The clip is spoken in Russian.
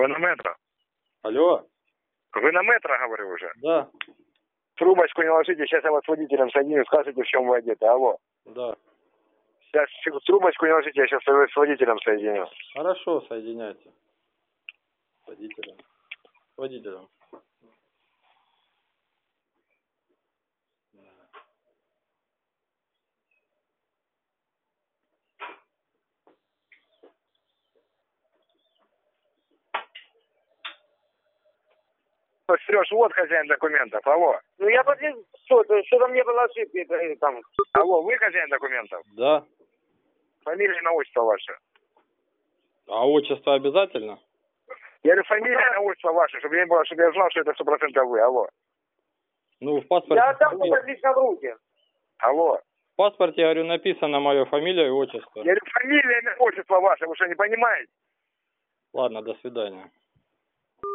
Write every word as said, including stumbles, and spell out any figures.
Вы на метро? Алло. Вы на метро, говорю уже? Да. Трубочку не ложите, сейчас я вас с водителем соединю, скажите, в чем вы одеты. Алло. Да. Сейчас трубочку не ложите, я сейчас с водителем соединю. Хорошо, соединяйте. С водителем. С водителем. Сереж, вот хозяин документов, алло. Ну я подъеду, что-то, что-то мне было ошибки там. Алло, вы хозяин документов? Да. Фамилия, имя, отчество ваше. А отчество обязательно? Я говорю, фамилия, имя, отчество ваше, чтобы я не было, чтобы я знал, что это сто процентов вы, алло. Ну, в паспорте... Я отдам это лично в руки. Алло. В паспорте, я говорю, написано мое фамилия и отчество. Я говорю, фамилия, имя, отчество ваше, вы что, не понимаете? Ладно, до свидания.